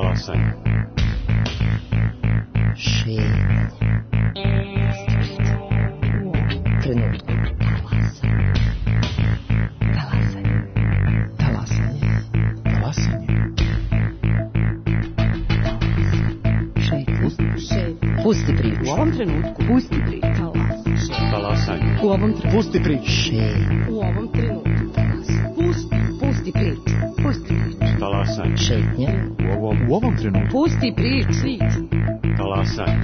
Talasanje. Šetnja. Trenutku. Pusti priču. U ovom trenutku. Pusti priču. Talasanje. U ovom trenutku. Pusti priču. U ovom trenutku. Pusti priču. Pusti priču. Talasanje. Šetnja. U ovom trenutku. Pusti priču. Talasanje.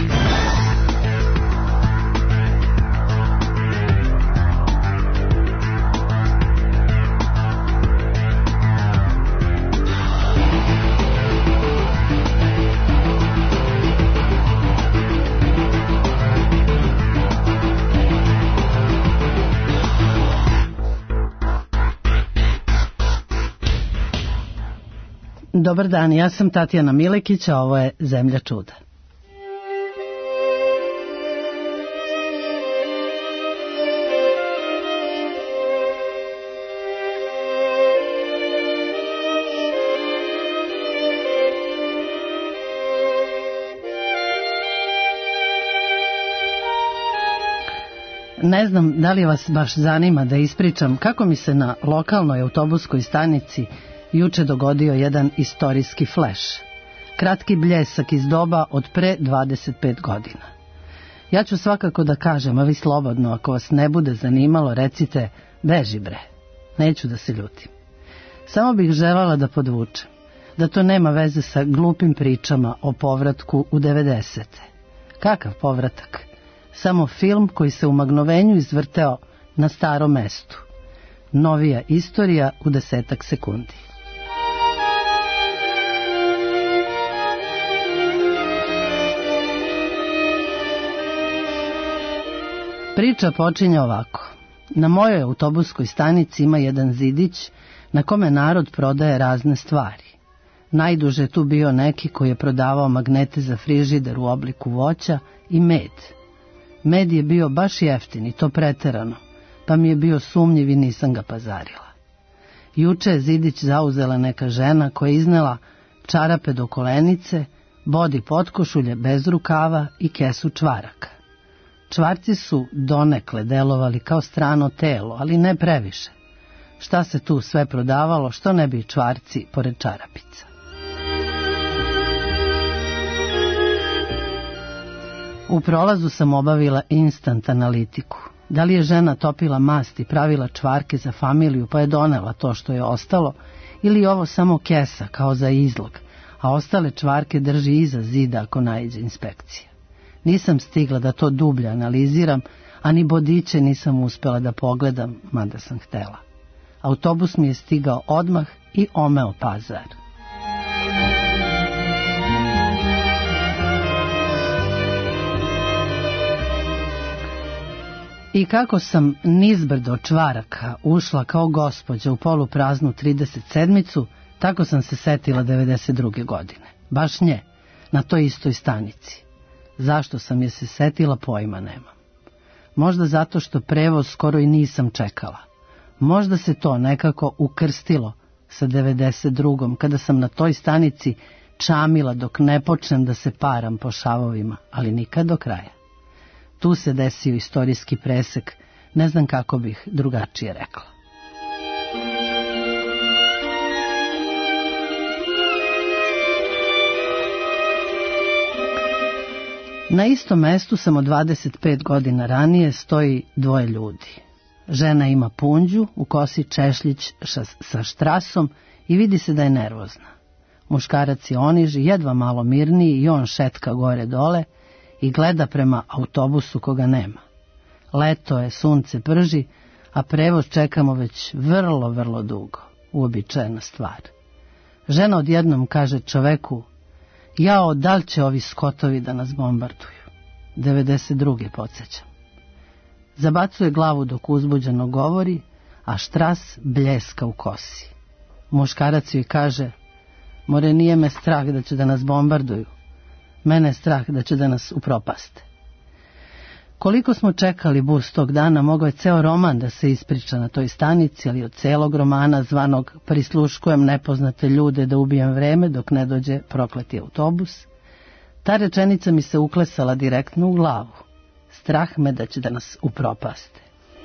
Dobar dan, ja sam Tatjana Milekić, a ovo je Zemlja čuda. Ne znam da li vas baš zanima da ispričam kako mi se na lokalnoj autobuskoj stanici juče dogodio jedan istorijski fleš. Kratki bljesak iz doba od pre 25 godina. Ja ću svakako da kažem, a vi slobodno, ako vas ne bude zanimalo, recite, beži bre, neću da se ljutim. Samo bih željela da podvučem, da to nema veze sa glupim pričama o povratku u 90. Kakav povratak? Samo film koji se u magnovenju izvrteo na starom mestu. Novija istorija u 10 sekundi. Priča počinje ovako. Na mojoj autobuskoj stanici ima jedan zidić na kome narod prodaje razne stvari. Najduže je tu bio neki koji je prodavao magnete za frižider u obliku voća i med. Med je bio baš jeftin i to preterano, pa mi je bio sumnjiv i nisam ga pazarila. Juče je zidić zauzela neka žena koja je iznela čarape do kolenice, bodi potkošulje bez rukava i kesu čvaraka. Čvarci su donekle delovali kao strano telo, ali ne previše. Šta se tu sve prodavalo, što ne bi čvarci pored čarapica? U prolazu sam obavila instant analitiku. Da li je žena topila mast i pravila čvarke za familiju pa je donela to što je ostalo, ili je ovo samo kesa kao za izlog, a ostale čvarke drži iza zida ako naiđe inspekcija. Nisam stigla da to dublje analiziram, a ni bodiće nisam uspela da pogledam, mada sam htela. Autobus mi je stigao odmah i omeo pazar. I kako sam nizbrdo čvaraka ušla kao gospođa u polupraznu 37-icu, tako sam se setila 92. godine. Baš nje, na toj istoj stanici. Zašto sam je se setila, pojma nemam. Možda zato što prevoz skoro i nisam čekala. Možda se to nekako ukrstilo sa 92. kada sam na toj stanici čamila dok ne počnem da se param po šavovima, ali nikad do kraja. Tu se desio istorijski presek, ne znam kako bih drugačije rekla. Na istom mestu samo 25 godina ranije stoji dvoje ljudi. Žena ima punđu, u kosi češljić sa štrasom i vidi se da je nervozna. Muškarac je oniži, jedva malo mirniji i on šetka gore dole i gleda prema autobusu koga nema. Leto je, sunce prži, a prevoz čekamo već vrlo, vrlo dugo. Uobičajena stvar. Žena odjednom kaže čoveku: jao, da li će ovi skotovi da nas bombarduju? 92. podsjećam. Zabacuje glavu dok uzbuđeno govori, a štras bljeska u kosi. Muškarac joj kaže: more, nije me strah da će da nas bombarduju. Mene je strah da će da nas upropaste. Koliko smo čekali bus tog dana, mogao je ceo roman da se ispriča na toj stanici, ali od celog romana zvanog Prisluškujem nepoznate ljude da ubijem vreme dok ne dođe prokleti autobus, ta rečenica mi se uklesala direktno u glavu. Strah me da će da nas upropaste.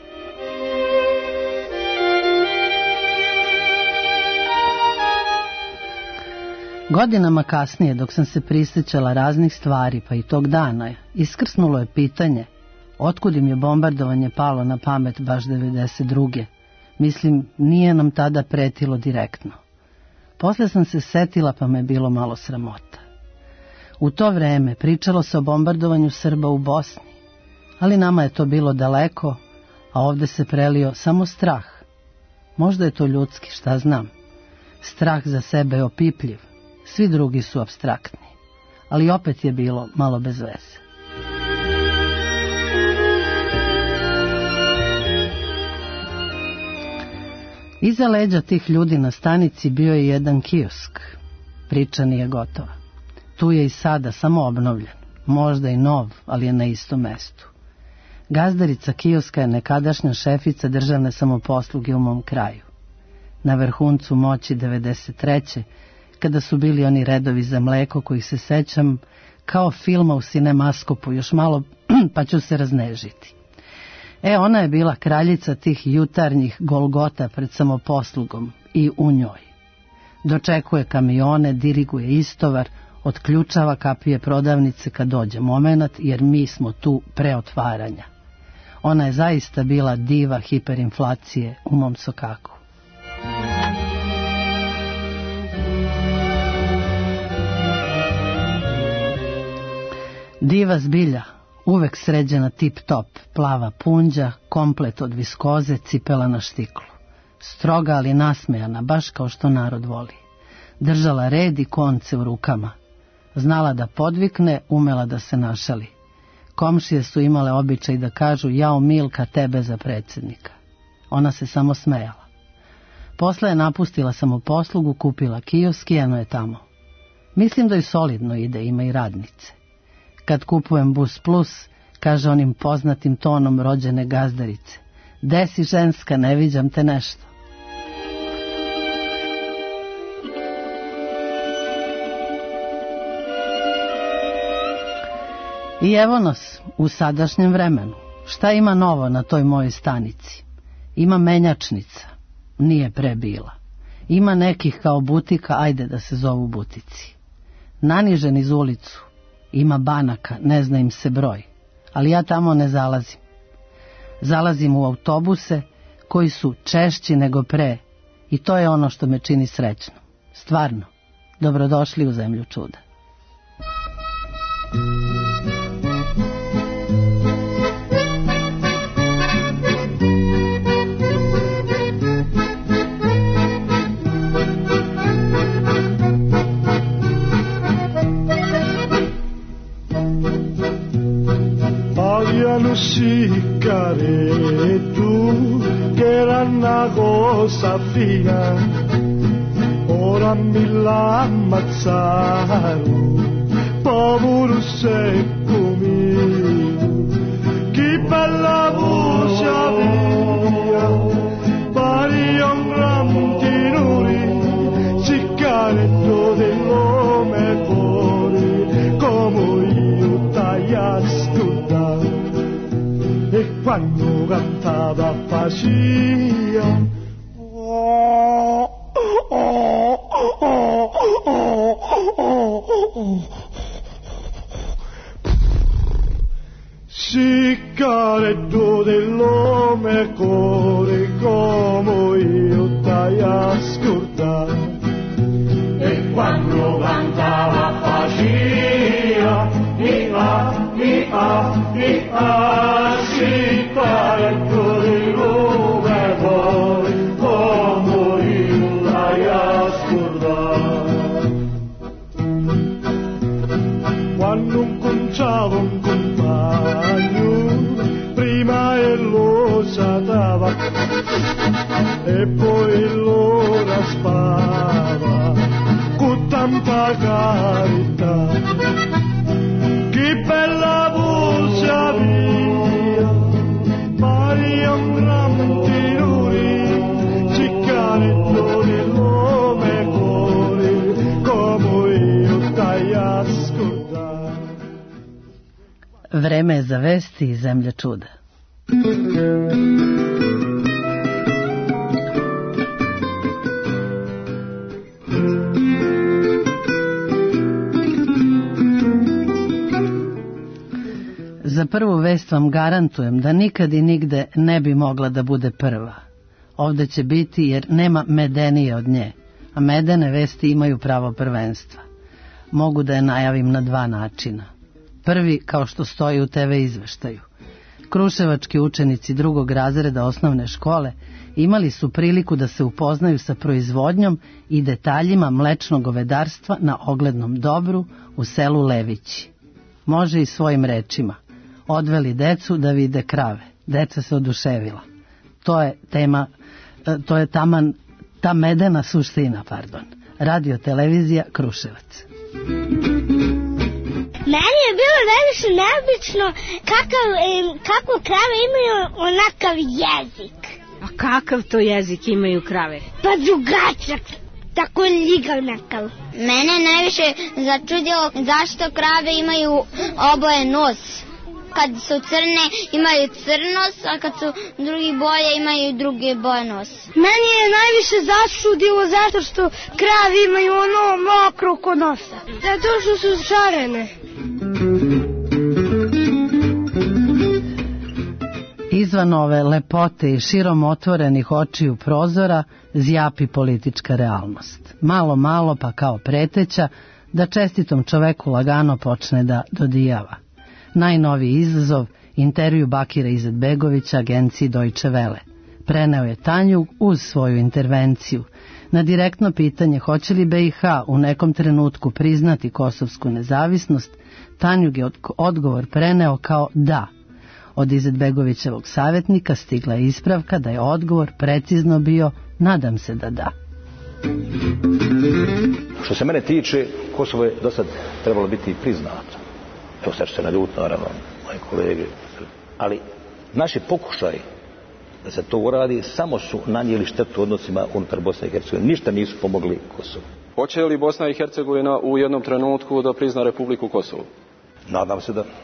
Godinama kasnije, dok sam se prisjećala raznih stvari, pa i tog dana, iskrsnulo je pitanje otkud im je bombardovanje palo na pamet baš 92. Mislim, nije nam tada pretilo direktno. Posle sam se setila, pa me je bilo malo sramota. U to vreme pričalo se o bombardovanju Srba u Bosni, ali nama je to bilo daleko, a ovde se prelio samo strah. Možda je to ljudski, šta znam. Strah za sebe je opipljiv, svi drugi su apstraktni, ali opet je bilo malo bez veze. Iza leđa tih ljudi na stanici bio je jedan kiosk. Priča nije gotova. Tu je i sada samo obnovljen, možda i nov, ali je na istom mestu. Gazdarica kioska je nekadašnja šefica državne samoposluge u mom kraju. Na vrhuncu moći 93. kada su bili oni redovi za mleko kojih se sećam kao filma u Cinemaskopu, još malo pa ću se raznežiti. Ona je bila kraljica tih jutarnjih golgota pred samoposlugom i u njoj. Dočekuje kamione, diriguje istovar, otključava kapije prodavnice kad dođe momenat, jer mi smo tu pre otvaranja. Ona je zaista bila diva hiperinflacije u mom sokaku. Diva zbilja, uvek sređena tip-top, plava punđa, komplet od viskoze, cipela na štiklu. Stroga, ali nasmejana, baš kao što narod voli. Držala red i konce u rukama. Znala da podvikne, umela da se našali. Komšije su imale običaj da kažu jao Milka, tebe za predsjednika. Ona se samo smejala. Posle je napustila samoposlugu, kupila kiosk i eno je tamo. Mislim da joj solidno ide, ima i radnice. Kad kupujem Bus Plus, kaže onim poznatim tonom rođene gazdarice. De si ženska, ne viđam te nešto. I evo nas u sadašnjem vremenu. Šta ima novo na toj mojoj stanici? Ima menjačnica, nije pre bila. Ima nekih kao butika, ajde da se zovu butici. Nanižen iz ulicu. Ima banaka, ne zna im se broj, ali ja tamo ne zalazim. Zalazim u autobuse koji su češći nego pre i to je ono što me čini srećno. Stvarno, dobrodošli u zemlju čuda. Sigaretto che erano a cosa fina, ora mi l'ammazzarono, povero secco mio, che bella voce aveva, pari a un gran tiruri, sigaretto dell'uomo cuore, come io t'hai ascoltato. E quando cantava faccia sigaretto dell'uomo e cuore come io t'hai ascoltato. E quando cantava faccia sigaretto dell'uomo e cuore come io l'hai ascoltato. Quando inconciavo un compagno prima e lo satava e poi lo raspava con tanta carità. Che bella voce aveva, Vreme je za vesti i zemlje čuda. Za prvu vest vam garantujem da nikad i nigde ne bi mogla da bude prva. Ovde će biti jer nema medenije od nje, a medene vesti imaju pravo prvenstva. Mogu da je najavim na dva načina. Prvi, kao što stoji u TV izveštaju. Kruševački učenici drugog razreda osnovne škole imali su priliku da se upoznaju sa proizvodnjom i detaljima mlečnog govedarstva na oglednom dobru u selu Levići. Može i svojim rečima. Odveli decu da vide krave. Deca se oduševila. To je ta medena suština, Radio televizija Kruševac. Meni je bilo najviše neobično kako krave imaju onakav jezik. A kakav to jezik imaju krave? Pa drugačak, tako ligavnakav. Mene najviše začudilo zašto krave imaju oboje nos. Kad su crne imaju crnos, a kad su drugi boje imaju druge boje nos. Meni je najviše začudilo zato što krave imaju ono mokro kod nosa. Zato što su šarene. Izvan ove lepote i širom otvorenih očiju prozora zjapi politička realnost. Malo pa kao preteća da čestitom čoveku lagano počne da dodijava. Najnoviji izazov, intervju Bakira Izetbegovića agenciji Deutsche Welle. Preneo je Tanjug uz svoju intervenciju. Na direktno pitanje hoće li BiH u nekom trenutku priznati kosovsku nezavisnost, Tanjug je odgovor preneo kao da. Od Izetbegovićevog savjetnika stigla je ispravka da je odgovor precizno bio nadam se da da. Što se mene tiče, Kosovo je do sad trebalo biti priznato. Evo sad će se naljutiti, naravno, moji kolege. Ali naši pokušaji da se to uradi samo su nanijeli štetu odnosima unutar Bosne i Hercegovine. Ništa nisu pomogli Kosovu. Hoće li Bosna i Hercegovina u jednom trenutku da prizna Republiku Kosovo? Nadam se da.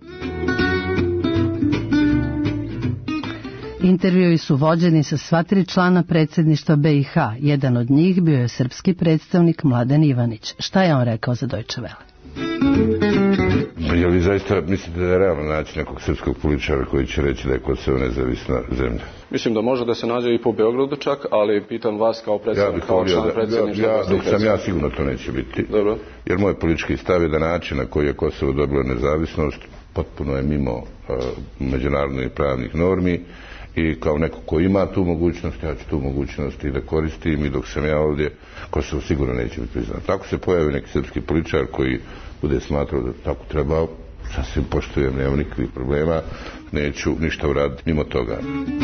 Intervjui su vođeni sa sva 3 člana predsjedništva BiH. Jedan od njih bio je srpski predstavnik Mladen Ivanić. Šta je on rekao za Deutsche Welle? Jel vi zaista mislite da je realno naći nekog srpskog političara koji će reći da je Kosovo nezavisna zemlja? Mislim da može da se nađe i po Beogradu čak, ali pitam vas kao predstavnik, kao član predsjedništva. Dok sam ja sigurno to neće biti. Dobro. Jer moj politički stav je da način na koji je Kosovo dobilo nezavisnost potpuno je mimo međunarodnih pravnih normi i kao neko ko ima tu mogućnost, ja ću tu mogućnost i da koristim i dok sam ja ovdje, Kosovo sigurno neće biti priznat. Tako se pojavi neki srpski političar koji bude smatrao da tako treba, sasvim poštujem, nema nikakvih problema, neću ništa uraditi mimo toga.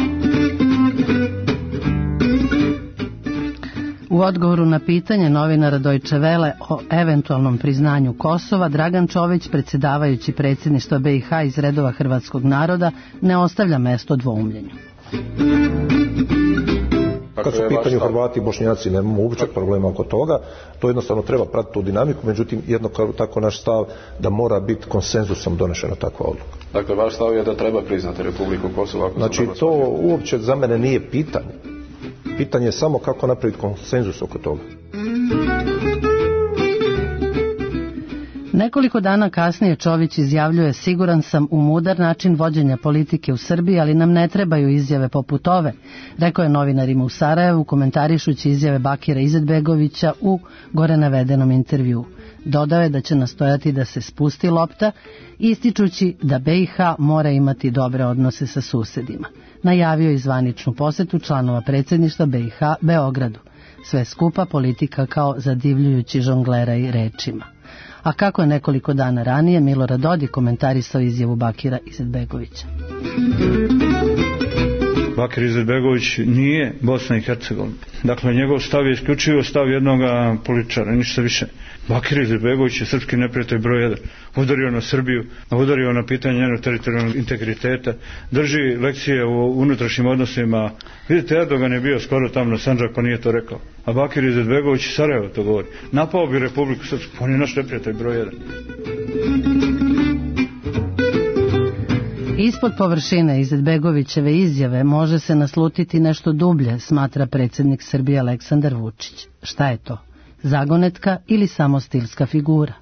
U odgovoru na pitanje novinara Deutsche Welle o eventualnom priznanju Kosova, Dragan Čović, predsjedavajući predsjedništva BiH iz redova hrvatskog naroda, ne ostavlja mesto dvoumljenju. Kad su pitanju Hrvati i Bošnjaci, nemamo uopće problema oko toga, to jednostavno treba pratiti tu dinamiku, međutim jednako tako naš stav da mora biti konsenzusom donešena takva odluka. Dakle, vaš stav je da treba priznati Republiku Kosovo? Znači, to uopće za mene nije pitanje. Pitanje je samo kako napraviti konsenzus oko toga. Nekoliko dana kasnije Čović izjavljuje: siguran sam u mudar način vođenja politike u Srbiji, ali nam ne trebaju izjave poput ove, rekao je novinarima u Sarajevu komentarišući izjave Bakira Izetbegovića u gore navedenom intervju. Dodao je da će nastojati da se spusti lopta, ističući da BiH mora imati dobre odnose sa susedima. Najavio je zvaničnu posetu članova predsjedništva BiH Beogradu. Sve skupa politika kao zadivljujući žonglera i rečima. A kako je nekoliko dana ranije Milorad Dodik komentarisao izjavu Bakira Izetbegovića. Bakir Izetbegović nije Bosna i Hercegovina. Dakle, njegov stav je isključivo stav jednog političara, ništa više. Bakir Izetbegović je srpski neprijatelj broj 1. Udario na Srbiju, udario na pitanje njenog teritorijalnog integriteta, drži lekcije u unutrašnjim odnosima. Vidite, Erdogan je bio skoro tamo na Sandžaku, nije to rekao. A Bakir Izetbegović iz Sarajeva to govori. Napao bi Republiku Srpsku, on je naš neprijatelj broj 1. Ispod površine Izetbegovićeve izjave može se naslutiti nešto dublje, smatra predsjednik Srbije Aleksandar Vučić. Šta je to? Zagonetka ili samo stilska figura?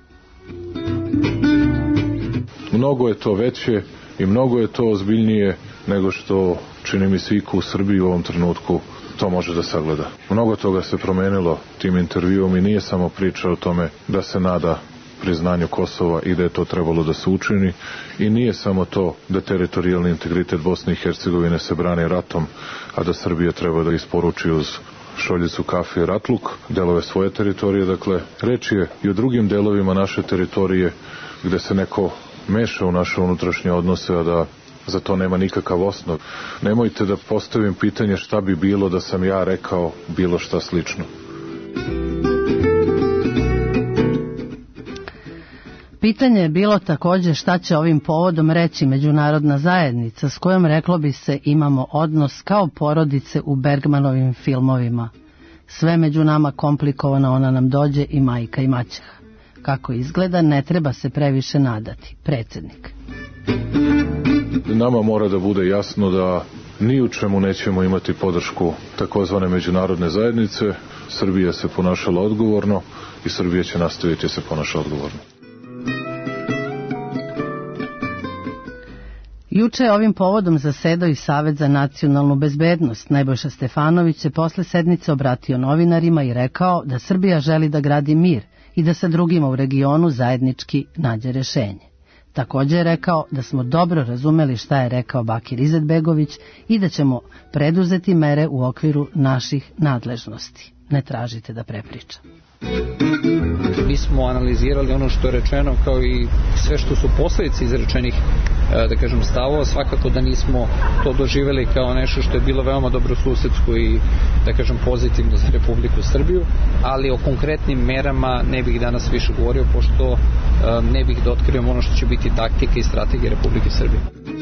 Mnogo je to veće i mnogo je to ozbiljnije nego što čini mi se iko u Srbiji u ovom trenutku to može da sagleda. Mnogo toga se promenilo tim intervjuom i nije samo priča o tome da se nada priznanju Kosova i da je to trebalo da se učini i nije samo to da teritorijalni integritet Bosne i Hercegovine se brani ratom, a da Srbija treba da isporuči uz šoljicu kafe i ratluk delove svoje teritorije. Dakle, reč je i o drugim delovima naše teritorije gde se neko meša u naše unutrašnje odnose, a da za to nema nikakav osnov. Nemojte da postavim pitanje šta bi bilo da sam ja rekao bilo šta slično. Pitanje je bilo također šta će ovim povodom reći međunarodna zajednica s kojom, reklo bi se, imamo odnos kao porodice u Bergmanovim filmovima. Sve među nama komplikovano, ona nam dođe i majka i maćeha. Kako izgleda, ne treba se previše nadati. Predsjednik. Nama mora da bude jasno da ni u čemu nećemo imati podršku takozvane međunarodne zajednice. Srbija se ponašala odgovorno i Srbija će nastaviti se ponaša odgovorno. Juče je ovim povodom zasedao i Savet za nacionalnu bezbednost. Nebojša Stefanović se posle sednice obratio novinarima i rekao da Srbija želi da gradi mir i da sa drugima u regionu zajednički nađe rešenje. Također je rekao da smo dobro razumeli šta je rekao Bakir Izetbegović i da ćemo preduzeti mere u okviru naših nadležnosti. Ne tražite da prepričam. Mi smo analizirali ono što je rečeno kao i sve što su posljedice izrečenih, da kažem, stavova. Svakako da nismo to doživjeli kao nešto što je bilo veoma dobrosusedsko i, da kažem, pozitivno za Republiku Srbiju, ali o konkretnim merama ne bih danas više govorio, pošto ne bih da otkrijem ono što će biti taktika i strategija Republike Srbije.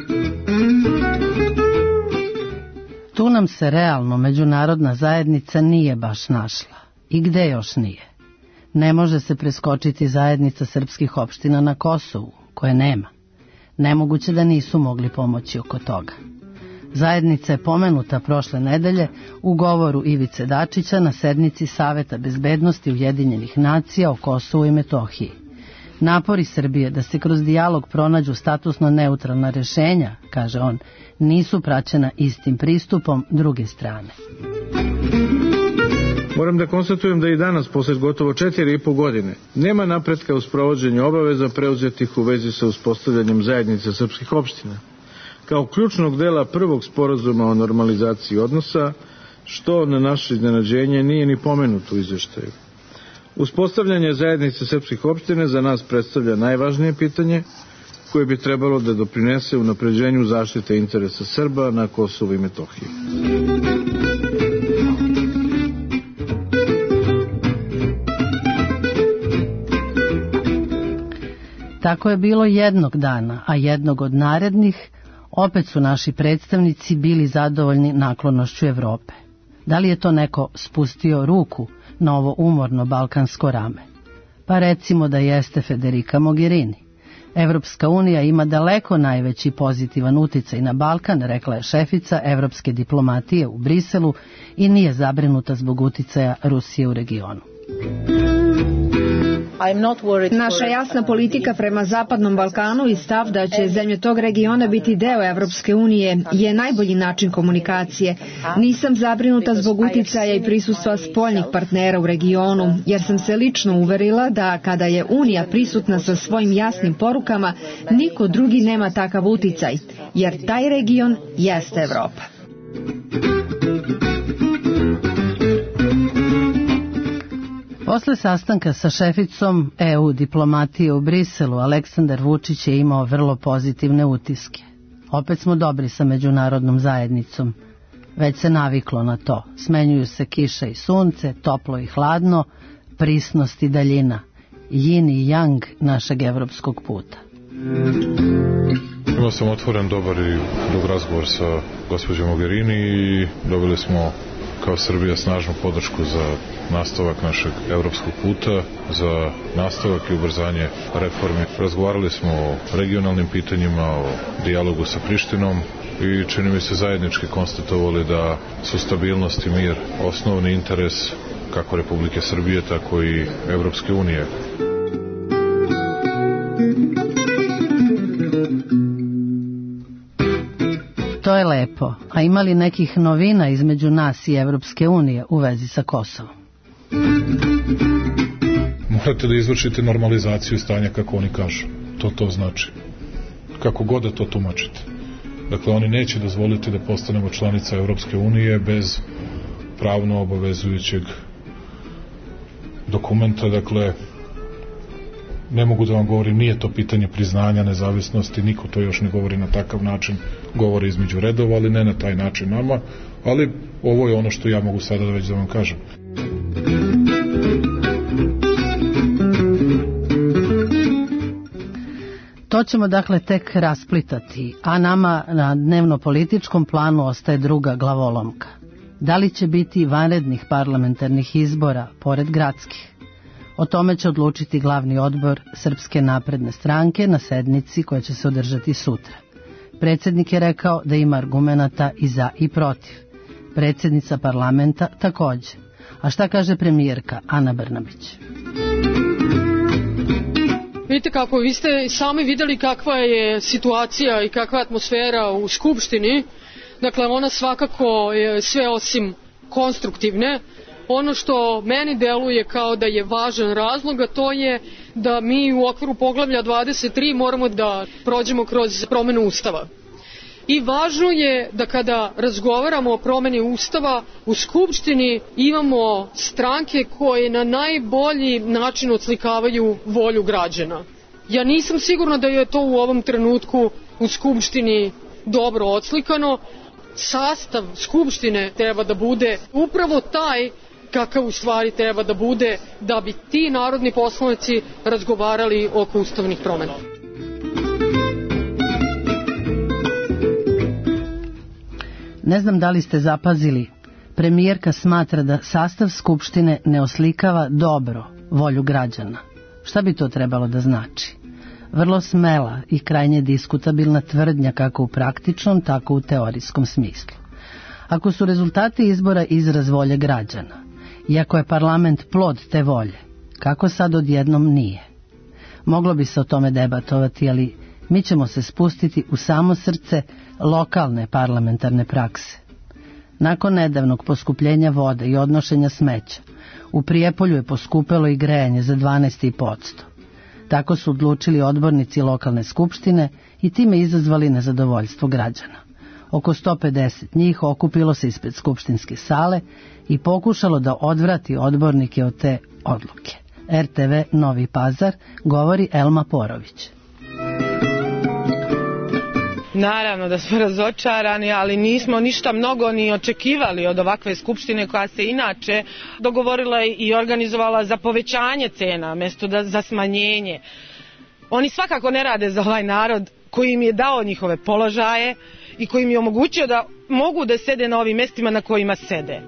Tu nam se realno međunarodna zajednica nije baš našla. I gde još nije? Ne može se preskočiti zajednica srpskih opština na Kosovu, koje nema. Nemoguće da nisu mogli pomoći oko toga. Zajednica je pomenuta prošle nedelje u govoru Ivice Dačića na sednici Saveta bezbednosti Ujedinjenih nacija o Kosovu i Metohiji. Napori Srbije da se kroz dijalog pronađu statusno neutralna rešenja, kaže on, nisu praćena istim pristupom druge strane. Moram da konstatujem da i danas, posle gotovo 4,5 godine, nema napretka u sprovođenju obaveza preuzetih u vezi sa uspostavljanjem zajednice srpskih opština, kao ključnog dela prvog sporazuma o normalizaciji odnosa, što na naše iznenađenje nije ni pomenuto u izveštaju. Uspostavljanje zajednice srpskih opština za nas predstavlja najvažnije pitanje koje bi trebalo da doprinese unapređenju zaštite interesa Srba na Kosovu i Metohiji. Tako je bilo jednog dana, a jednog od narednih opet su naši predstavnici bili zadovoljni naklonošću Evrope. Da li je to neko spustio ruku na ovo umorno balkansko rame? Pa recimo da jeste Federica Mogherini. Evropska unija ima daleko najveći pozitivan uticaj na Balkan, rekla je šefica evropske diplomatije u Briselu i nije zabrinuta zbog uticaja Rusije u regionu. Naša jasna politika prema Zapadnom Balkanu i stav da će zemlje tog regiona biti deo Evropske unije je najbolji način komunikacije. Nisam zabrinuta zbog uticaja i prisustva spoljnih partnera u regionu, jer sam se lično uverila da kada je Unija prisutna sa svojim jasnim porukama, niko drugi nema takav uticaj, jer taj region jeste Evropa. Posle sastanka sa šeficom EU diplomatije u Briselu, Aleksandar Vučić je imao vrlo pozitivne utiske. Opet smo dobri sa međunarodnom zajednicom. Već se naviklo na to. Smenjuju se kiša i sunce, toplo i hladno, prisnost i daljina. Yin i yang našeg evropskog puta. Imao sam otvoren dobar i dug razgovor sa gospođom Mogherini i dobili smo kao Srbija snažnu podršku za nastavak našeg evropskog puta, za nastavak i ubrzanje reformi. Razgovarali smo o regionalnim pitanjima, o dijalogu sa Prištinom i čini mi se zajednički konstatovali da su stabilnost i mir osnovni interes kako Republike Srbije, tako i Evropske unije. To je lepo, a ima li nekih novina između nas i Evropske unije u vezi sa Kosovom? Morate da izvršite normalizaciju stanja kako oni kažu. To znači. Kako god da to tumačite. Dakle, oni neće dozvoliti da postanemo članica Evropske unije bez pravno obavezujućeg dokumenta. Dakle, ne mogu da vam govorim, nije to pitanje priznanja nezavisnosti, niko to još ne govori na takav način, govori između redova, ali ne na taj način nama, ali ovo je ono što ja mogu sada već da vam kažem. To ćemo dakle tek rasplitati, a nama na dnevno-političkom planu ostaje druga glavolomka. Da li će biti vanrednih parlamentarnih izbora pored gradskih? O tome će odlučiti glavni odbor Srpske napredne stranke na sednici koja će se održati sutra. Predsjednik je rekao da ima argumenata i za i protiv. Predsjednica parlamenta također. A šta kaže premijerka Ana Brnabić? Vidite kako, vi ste sami vidjeli kakva je situacija i kakva je atmosfera u Skupštini. Dakle, ona svakako je sve osim konstruktivne. Ono što meni deluje kao da je važan razlog, a to je da mi u okviru poglavlja 23 moramo da prođemo kroz promenu Ustava. I važno je da kada razgovaramo o promeni Ustava u Skupštini imamo stranke koje na najbolji način odslikavaju volju građana. Ja nisam sigurna da je to u ovom trenutku u Skupštini dobro odslikano. Sastav Skupštine treba da bude upravo taj kakav u stvari treba da bude da bi ti narodni poslanici razgovarali oko ustavnih promjena. Ne znam da li ste zapazili, premijerka smatra da sastav Skupštine ne oslikava dobro volju građana. Šta bi to trebalo da znači? Vrlo smela i krajnje diskutabilna tvrdnja kako u praktičnom, tako u teorijskom smislu. Ako su rezultati izbora izraz volje građana, iako je parlament plod te volje, kako sad odjednom nije? Moglo bi se o tome debatovati, ali mi ćemo se spustiti u samo srce lokalne parlamentarne prakse. Nakon nedavnog poskupljenja vode i odnošenja smeća, u Prijepolju je poskupelo i grejanje za 12,5%. Tako su odlučili odbornici lokalne skupštine i time izazvali nezadovoljstvo građana. Oko 150 njih okupilo se ispred skupštinske sale i pokušalo da odvrati odbornike od te odluke. RTV Novi Pazar, govori Elma Porović. Naravno da smo razočarani, ali nismo ništa mnogo ni očekivali od ovakve skupštine koja se inače dogovorila i organizovala za povećanje cena, mjesto za smanjenje. Oni svakako ne rade za ovaj narod koji im je dao njihove položaje i koji im je omogućio da mogu da sede na ovim mjestima na kojima sede.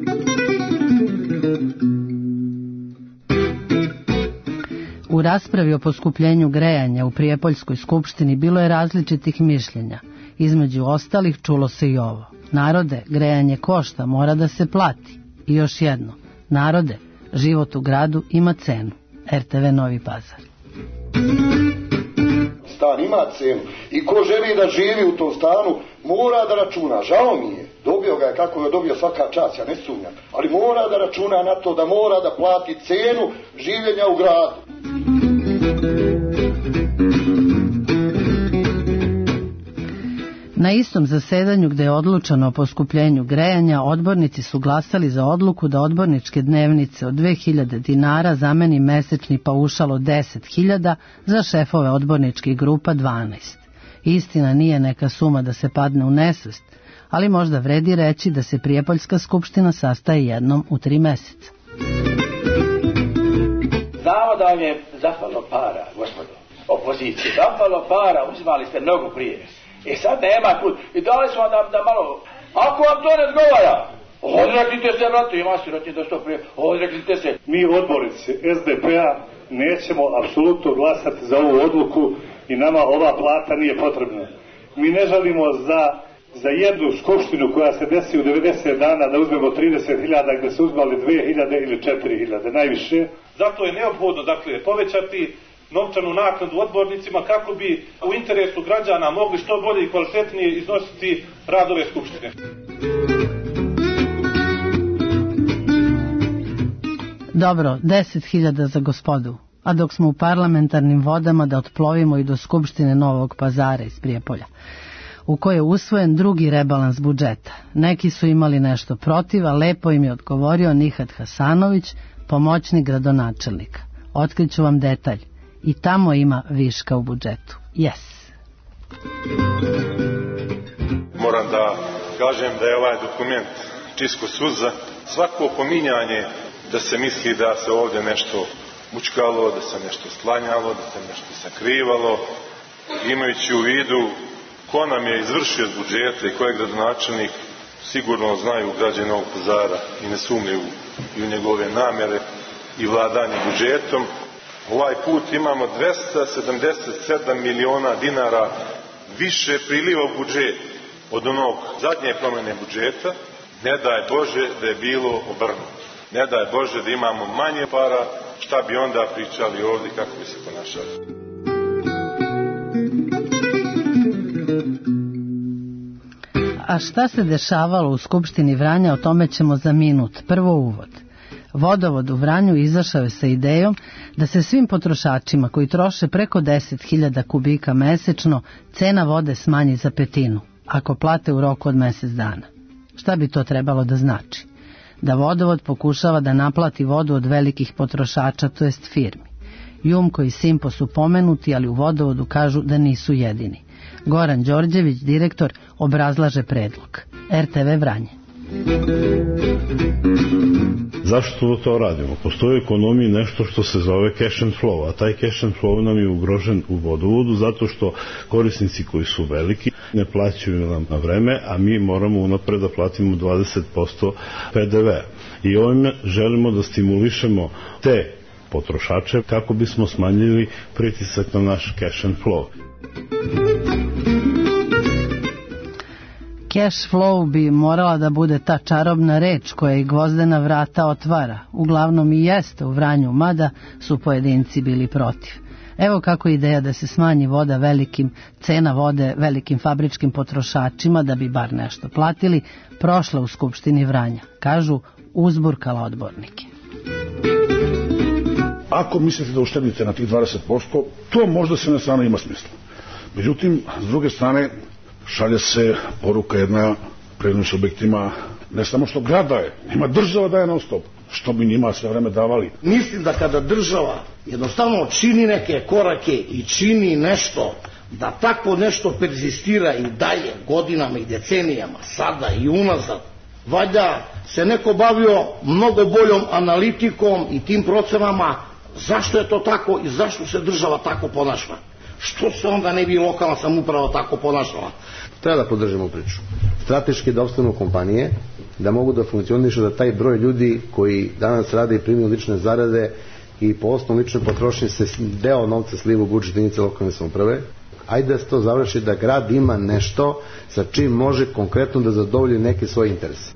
U raspravi o poskupljenju grejanja u Prijepoljskoj skupštini bilo je različitih mišljenja. Između ostalih čulo se i ovo. Narode, grejanje košta, mora da se plati. I još jedno. Narode, život u gradu ima cenu. RTV Novi Pazar. Stan ima cenu i ko želi da živi u tom stanu mora da računa. Žao mi je, dobio ga je kako je dobio, svaka čast, ja ne sumnjam, ali mora da računa na to da mora da plati cenu življenja u gradu. Na istom zasedanju gdje je odlučeno o poskupljenju grejanja, odbornici su glasali za odluku da odborničke dnevnice od 2000 dinara zameni mesečni paušal od 10.000, za šefove odborničkih grupa 12. Istina, nije neka suma da se padne u nesvest, ali možda vredi reći da se Prijepoljska skupština sastaje jednom u 3 mjeseca. Znamo da vam je zapalo para, gospodo, opozicije, zapalo para, uzimali ste mnogo prije. I sad nema kud. I dali smo da malo, ako vam to ne odgovara, Odreknite se, brate, ima si rotni da što prije, odreknite se. Mi odbornici SDP-a nećemo apsolutno glasati za ovu odluku i nama ova plata nije potrebna. Mi ne žalimo za jednu skupštinu koja se desi u 90 dana da uzmemo 30.000 gde se uzmali 2.000 ili 4.000 najviše. Zato je neophodno, dakle, povećati novčanu naknadu odbornicima kako bi u interesu građana mogli što bolje i kvalitetnije iznositi rad ove skupštine. Dobro, 10.000 za gospodu, a dok smo u parlamentarnim vodama da otplovimo i do Skupštine Novog Pazara iz Prijepolja, u kojoj je usvojen drugi rebalans budžeta. Neki su imali nešto protiv, a lepo im je odgovorio Nihat Hasanović, pomoćnik gradonačelnika. Otkriću vam detalj. I tamo ima viška u budžetu. Yes. Moram da kažem da je ovaj dokument čisto suza. Svako pominjanje da se misli da se ovdje nešto mučkalo, da se nešto sklanjalo, da se nešto sakrivalo, imajući u vidu ko nam je izvršio z budžeta i ko je gradonačelnik, sigurno znaju građani Novog Pazara i ne sumnjaju i u njegove namjere i vladanje budžetom. Ovaj put imamo 277 miliona dinara više priliva u budžet od onog zadnje promjene budžeta. Ne daj Bože da je bilo obrnuto. Ne daj Bože da imamo manje para, šta bi onda pričali ovdje, kako bi se ponašali. A šta se dešavalo u Skupštini Vranja, o tome ćemo za minut. Prvo uvod. Vodovod u Vranju izašao je sa idejom da se svim potrošačima koji troše preko 10.000 kubika mesečno cena vode smanji za 1/5, ako plate u roku od mjesec dana. Šta bi to trebalo da znači? Da vodovod pokušava da naplati vodu od velikih potrošača, to jest firmi. Jumko i Simpo su pomenuti, ali u vodovodu kažu da nisu jedini. Goran Đorđević, direktor, obrazlaže predlog. RTV Vranje. Zašto to radimo? Postoji u ekonomiji nešto što se zove cash and flow, a taj cash and flow nam je ugrožen u vodovodu zato što korisnici koji su veliki ne plaćaju nam na vreme, a mi moramo unapred da platimo 20% PDV. I ovime želimo da stimulišemo te potrošače kako bismo smanjili pritisak na naš cash and flow. Cash flow bi morala da bude ta čarobna reč koja i gvozdena vrata otvara. Uglavnom i jeste u Vranju, mada su pojedinci bili protiv. Evo kako ideja da se smanji cena vode velikim fabričkim potrošačima da bi bar nešto platili, prošla u Skupštini Vranja. Kažu, uzburkala odbornike. Ako mislite da uštedite na tih 20%, to možda se na strane ima smisla. Međutim, s druge strane, šalje se poruka jedna privrednim subjektima, ne samo što grad daje, ima država daje non stop, što bi njima sve vreme davali. Mislim da kada država jednostavno čini neke korake i čini nešto, da tako nešto perzistira i dalje godinama i decenijama, sada i unazad, valjda se neko bavio mnogo boljom analitikom i tim procenama zašto je to tako i zašto se država tako ponaša. Što se onda ne bi lokalna samouprava tako ponašala? Treba da podržimo priču. Strateški da opstanu kompanije, da mogu da funkcionišu, da taj broj ljudi koji danas rade i primaju lične zarade i po osnovu lične potrošnje se deo novca sliva u budžet jedinice lokalne samouprave. Ajde da se to završi, da grad ima nešto sa čim može konkretno da zadovolji neke svoje interese.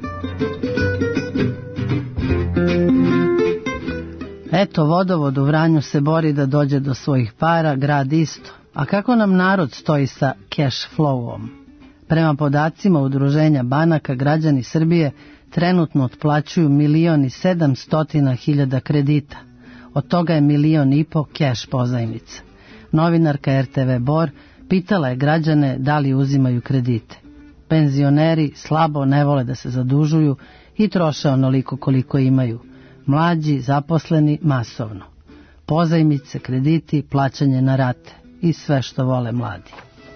Eto, vodovod u Vranju se bori da dođe do svojih para, grad isto. A kako nam narod stoji sa cash flowom? Prema podacima Udruženja banaka, građani Srbije trenutno otplaćuju 1.700.000 kredita. Od toga je 1,5 miliona cash pozajmica. Novinarka RTV Bor pitala je građane da li uzimaju kredite. Penzioneri slabo ne vole da se zadužuju i troše onoliko koliko imaju. Mlađi, zaposleni, masovno. Pozajmice, krediti, plaćanje na rate i sve što vole mladi.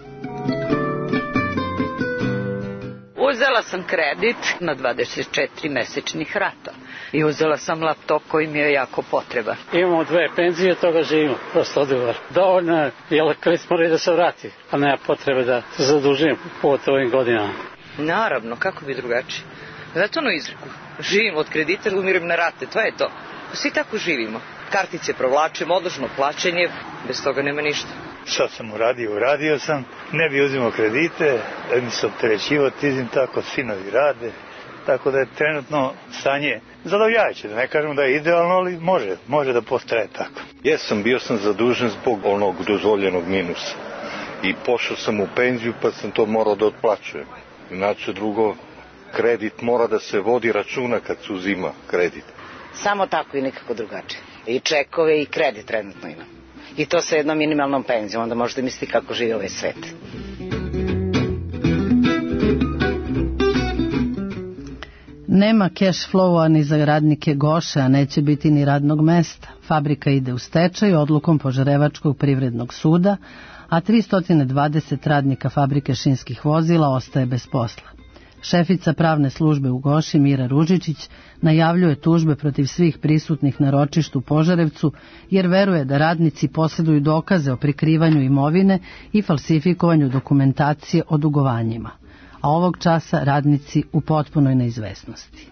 Uzela sam kredit na 24 mesečnih rata i uzela sam laptop koji mi je jako potreban. Imamo 2 penzije, toga živimo, prosto odgovor. Dovoljno je, jer kredit mora da se vrati, a nema potrebe da se zadužim po ovim godinama. Naravno, kako bi drugačije? Znate onu izreku? Živim od kredita, umirem na rate, to je to. Svi tako živimo. Kartice provlačimo, odložno plaćanje, bez toga nema ništa. Šta sam uradio sam, ne bi uzimao kredite, da mi se opterećivo, tizim tako, sinovi rade, tako da je trenutno stanje zadovoljavajuće, da ne kažem da je idealno, ali može da postaje tako. Jesam, bio sam zadužen zbog onog dozvoljenog minusa i pošao sam u penziju pa sam to morao da otplaćujem. Inače drugo, kredit mora da se vodi računa kad se uzima kredit. Samo tako i nikako drugačije. I čekove i kredit trenutno imam. I to sa jednom minimalnom penzijom, onda možete misliti kako živi ovaj svet. Nema cash flow-a ni za radnike Goše, a neće biti ni radnog mesta. Fabrika ide u stečaj odlukom Požarevačkog privrednog suda, a 320 radnika fabrike šinskih vozila ostaje bez posla. Šefica pravne službe u Goši, Mira Ružičić, najavljuje tužbe protiv svih prisutnih na ročištu u Požarevcu, jer veruje da radnici posjeduju dokaze o prikrivanju imovine i falsifikovanju dokumentacije o dugovanjima. A ovog časa radnici u potpunoj neizvesnosti.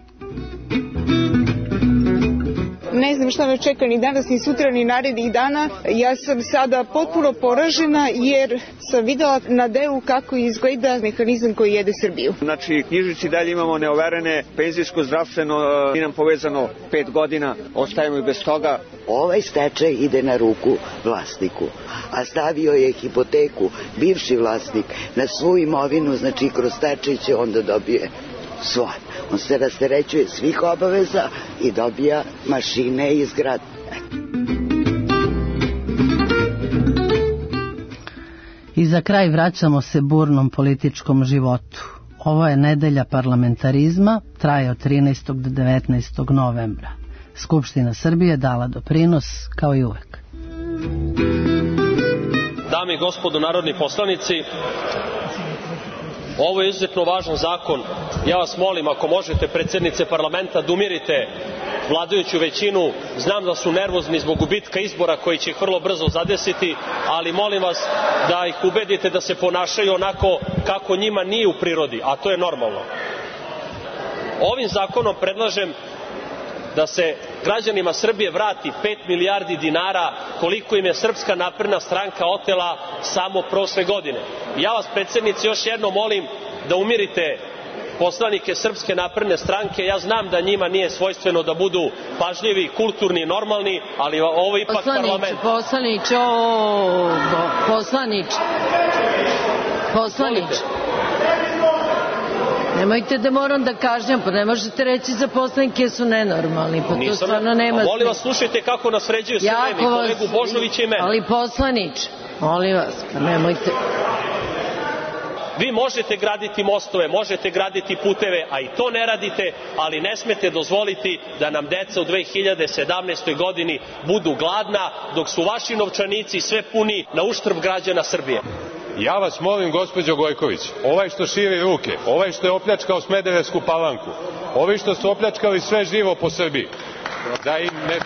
Ne znam šta me čeka ni danas, ni sutra, ni narednih dana. Ja sam sada potpuno poražena jer sam videla na delu kako izgleda mehanizam koji jede Srbiju. Znači, knjižici dalje imamo neoverene, penzijsko, zdravstveno, i nam povezano 5 godina, ostajemo i bez toga. Ovaj stečaj ide na ruku vlasniku, a stavio je hipoteku, bivši vlasnik, na svu imovinu, znači kroz stečaj će onda dobije svoje. On se rasterećuje svih obaveza i dobija mašine i zgrade. I za kraj vraćamo se burnom političkom životu. Ovo je nedelja parlamentarizma, traje od 13. do 19. novembra. Skupština Srbije dala doprinos kao i uvek. Dame i gospodo narodni poslanici, ovo je izuzetno važan zakon. Ja vas molim, ako možete, predsjednice parlamenta, da umirite vladajuću većinu. Znam da su nervozni zbog gubitka izbora koji će ih vrlo brzo zadesiti, ali molim vas da ih ubedite da se ponašaju onako kako njima nije u prirodi, a to je normalno. Ovim zakonom predlažem da se građanima Srbije vrati 5 milijardi dinara koliko im je Srpska napredna stranka otela samo prošle godine. Ja vas, predsjednici, još jednom molim da umirite poslanike Srpske napredne stranke. Ja znam da njima nije svojstveno da budu pažljivi, kulturni, normalni, ali ovo je ipak parlament. Poslaniče. Nemojte da moram da kažem, pa ne možete reći za poslanike su nenormalni, pa to stvarno nema smisla. Molim vas, slušajte kako nas vređaju sve vreme, kolegu Božovića i mene. Ali poslaniče, molim vas, pa nemojte. Vi možete graditi mostove, možete graditi puteve, a i to ne radite, ali ne smete dozvoliti da nam deca u 2017. godini budu gladna, dok su vaši novčanici sve puni na uštrb građana Srbije. Ja vas molim, gospođo Gojković, ovaj što širi ruke, ovaj što je opljačkao Smederevsku Palanku, ovi što su opljačkali sve živo po Srbiji, da im ne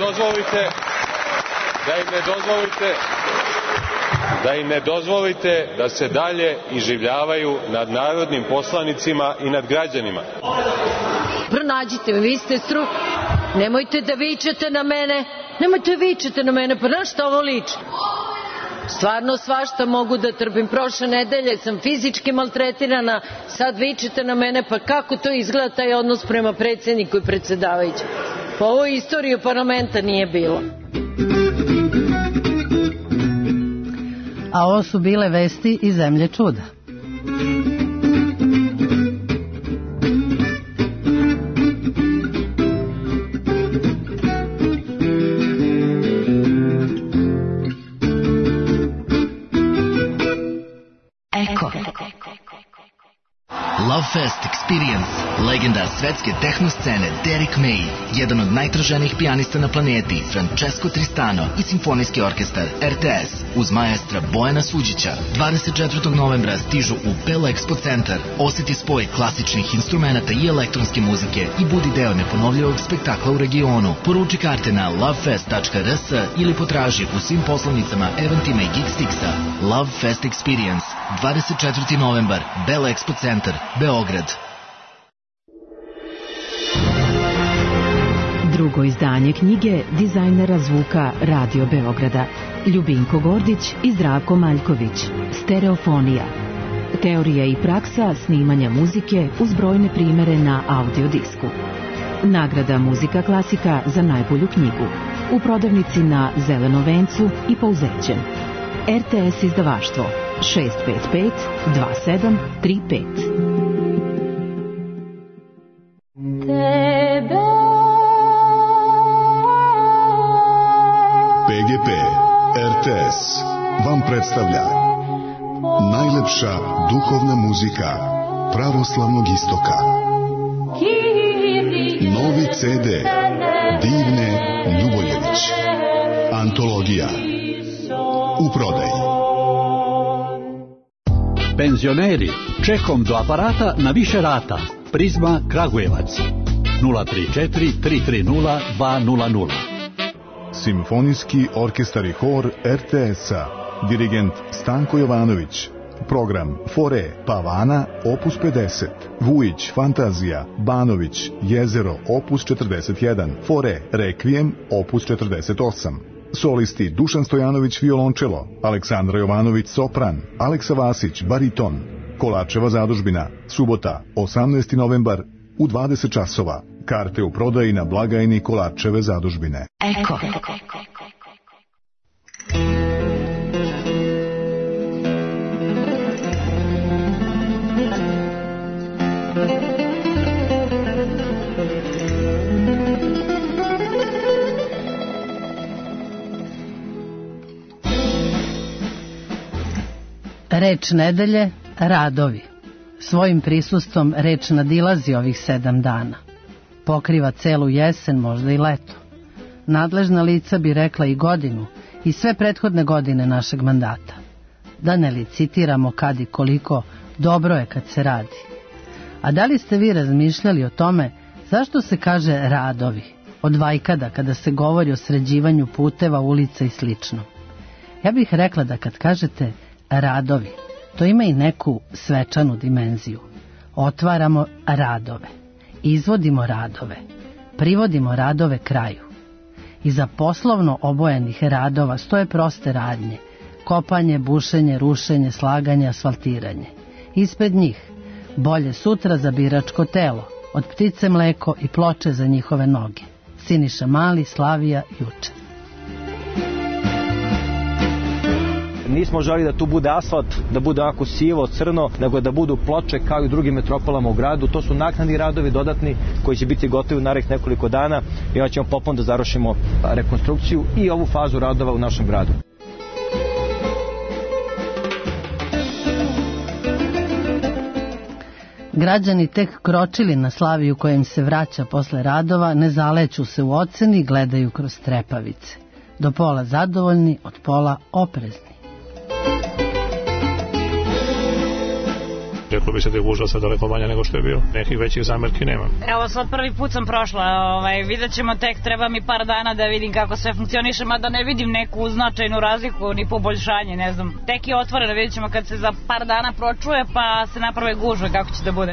dozvolite da se dalje iživljavaju nad narodnim poslanicima i nad građanima. Pronađite me, vi ste nemojte da vičete na mene, pa na šta ovo liči? Stvarno svašta mogu da trpim. Prošle nedelje sam fizički maltretirana, sad vičete na mene, pa kako to izgleda taj odnos prema predsjedniku i predsjedavajućem? Pa ovo istoriju parlamenta nije bilo. A ovo su bile vesti iz zemlje čuda. Lovefest Experience, legenda svetske tehno scene Derek May, jedan od najtraženijih pijanista na planeti, Francesco Tristano i simfonijski orkestar RTS uz maestra Bojana Suđića 24. novembra stižu u Bell Expo Centar. Osjeti spoj klasičnih instrumenta i elektronske muzike i budi deo neponovljivog spektakla u regionu. Poruči karte na lovefest.rs ili potraži u svim poslovnicama, eventima i Geekstixa. Lovefest Experience, 24. novembar, Bell Expo Centar, Beograd. drugo izdanje knjige dizajnera zvuka Radio Beograda Ljubinko Gordić i Zdravko Maljković. Stereofonija. Teorija i praksa snimanja muzike uz brojne primere na audiodisku. Nagrada Muzika klasika za najbolju knjigu. U prodavnici na Zelenom vencu i Pauzećem. RTS izdavaštvo 655 2735. PGP RTS vam predstavlja najlepša duhovna muzika pravoslavnog istoka. Novi CD Divne Ljuboljević. Antologija. U prodaji. Penzioneri, čekom do aparata na više rata. Prizma Kragujevac 034 330 200. Simfonijski orkestar i hor RTS-a. Dirigent Stanko Jovanović. Program Fore Pavana opus 50, Vujić Fantazija, Banović Jezero opus 41, Fore Rekvijem opus 48. Solisti Dušan Stojanović violončelo, Aleksandra Jovanović sopran, Aleksa Vasić bariton. Kolačeva zadužbina, subota 18. novembar u 20 časova. Karte u prodaji na blagajni Kolačeve zadužbine. Eko. Reč nedelje, radovi. Svojim prisustvom reč nadilazi ovih 7 dana. Pokriva celu jesen, možda i leto. Nadležna lica bi rekla i godinu i sve prethodne godine našeg mandata. Da ne licitiramo kad i koliko, dobro je kad se radi. A da li ste vi razmišljali o tome zašto se kaže radovi? Od vajkada kada se govori o sređivanju puteva, ulica i slično. Ja bih rekla da kad kažete radovi, to ima i neku svečanu dimenziju. Otvaramo radove, izvodimo radove, privodimo radove kraju. Iza poslovno obojenih radova stoje proste radnje, kopanje, bušenje, rušenje, slaganje, asfaltiranje. Ispred njih bolje sutra za biračko telo, od ptice mleko i ploče za njihove noge. Siniša Mali, Slavija, juče. Nismo želi da tu bude asfalt, da bude ovako sivo, crno, nego da budu ploče kao i u drugim metropolama u gradu. To su naknadni radovi dodatni koji će biti gotovi u narednih nekoliko dana i onda ćemo popolno da završimo rekonstrukciju i ovu fazu radova u našem gradu. Građani tek kročili na Slaviju kojem se vraća posle radova, ne zaleću se u oceni i gledaju kroz trepavice. Do pola zadovoljni, od pola oprezni. Reklo bi se da je gužva sad daleko manja nego što je bio. Nekih većih zamerki nema. Evo sad prvi put sam prošla, vidjet ćemo tek, treba mi par dana da vidim kako sve funkcioniše, mada ne vidim neku značajnu razliku ni poboljšanje, ne znam. Tek je otvoreno, vidjet ćemo kad se za par dana pročuje pa se naprave gužve kako će da bude.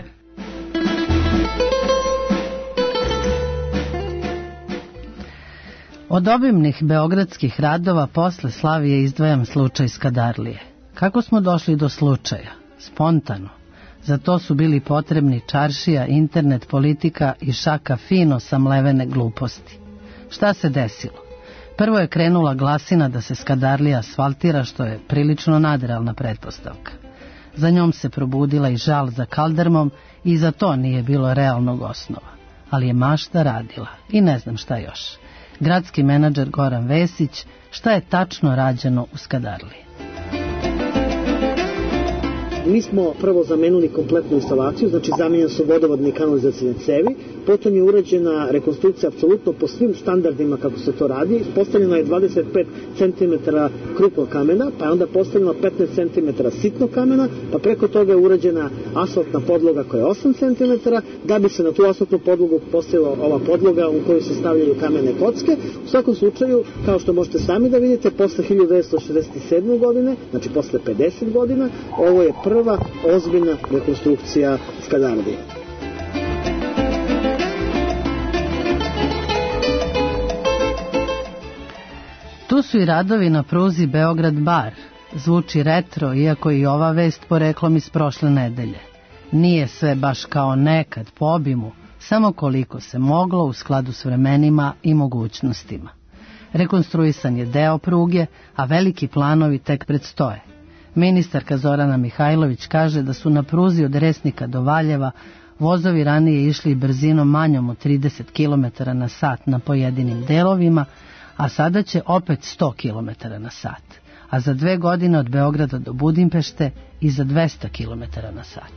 Od obimnih beogradskih radova posle Slavije izdvajam slučaj Skadarlije. Kako smo došli do slučaja? Spontano. Za to su bili potrebni čaršija, internet, politika i šaka fino samlevene gluposti. Šta se desilo? Prvo je krenula glasina da se Skadarlija asfaltira, što je prilično nadrealna pretpostavka. Za njom se probudila i žal za kaldermom i za to nije bilo realnog osnova. Ali je mašta radila i ne znam šta još. Gradski menadžer Goran Vesić, šta je tačno rađeno u Skadarliji? Mi smo prvo zamenili kompletnu instalaciju, znači zamenjeni su vodovodni kanalizacijne cevi, potom je urađena rekonstrukcija apsolutno po svim standardima kako se to radi, postavljeno je 25 cm krupnog kamena, pa je onda postavljeno 15 cm sitnog kamena, pa preko toga je urađena asfaltna podloga koja je 8 cm, da bi se na tu asfaltnu podlogu postavila ova podloga u kojoj se stavljaju kamene kocke. U svakom slučaju, kao što možete sami da vidite, posle 1967. godine, znači posle 50 godina, ovo je prva ozbiljna rekonstrukcija Skadarlije. Tu su i radovi na pruzi Beograd-Bar. Zvuči retro, iako je i ova vest poreklom iz prošle nedelje. Nije sve baš kao nekad po obimu, samo koliko se moglo u skladu s vremenima i mogućnostima. Rekonstruisan je deo pruge, a veliki planovi tek predstoje. Ministarka Zorana Mihajlović kaže da su na pruzi od Resnika do Valjeva vozovi ranije išli brzinom manjom od 30 km na sat na pojedinim delovima, a sada će opet 100 km na sat, a za 2 godine od Beograda do Budimpešte i za 200 km na sat.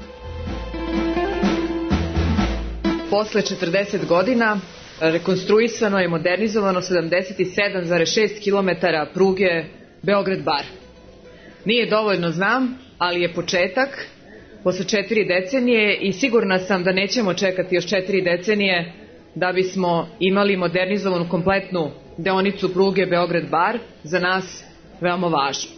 Posle 40 godina rekonstruisano i modernizovano 77,6 km pruge Beograd-Bar. Nije dovoljno, znam, ali je početak posle 4 decenije i sigurna sam da nećemo čekati još 4 decenije da bismo imali modernizovanu kompletnu deonicu pruge Beograd-Bar, za nas veoma važno.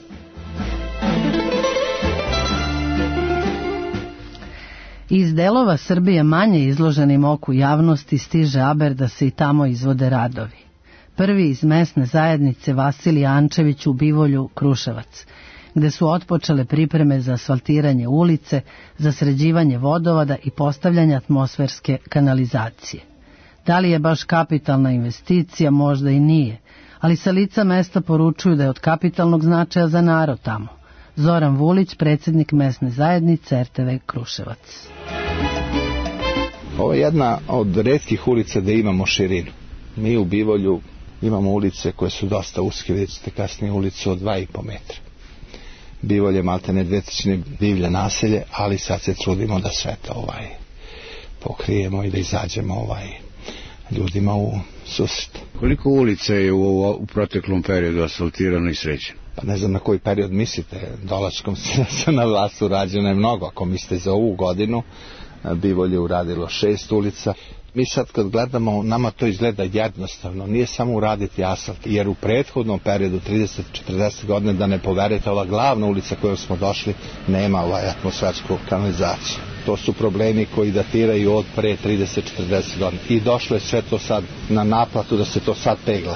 Iz delova Srbije manje izloženim oku javnosti stiže aber da se i tamo izvode radovi. Prvi iz mesne zajednice Vasilij Ančević u Bivolju, Kruševac, gde su otpočele pripreme za asfaltiranje ulice, za sređivanje vodovoda i postavljanje atmosferske kanalizacije. Da li je baš kapitalna investicija, možda i nije, ali sa lica mesta poručuju da je od kapitalnog značaja za narod tamo. Zoran Vulić, predsjednik mesne zajednice RTV Kruševac. Ovo je jedna od retkih ulica da imamo širinu. Mi u Bivolju imamo ulice koje su dosta uske, vidite kasnije ulicu od 2,5 metra. Bivolje je maltene 2/3 divlje naselje, ali sad se trudimo da sve to pokrijemo i da izađemo ljudima u susret. Koliko ulica je u proteklom periodu asfaltirano i sređeno? Pa ne znam na koji period mislite, dolaskom se na vlast urađeno je mnogo. Ako mislite za ovu godinu, Bivolje uradilo 6 ulica. Mi sad kad gledamo, nama to izgleda jednostavno, nije samo uraditi asfalt, jer u prethodnom periodu 30-40 godina, da ne poverite, ova glavna ulica kojom smo došli nema atmosfersku kanalizaciju. To su problemi koji datiraju od pre 30-40 godina i došlo je sve to sad na naplatu da se to sad pegla.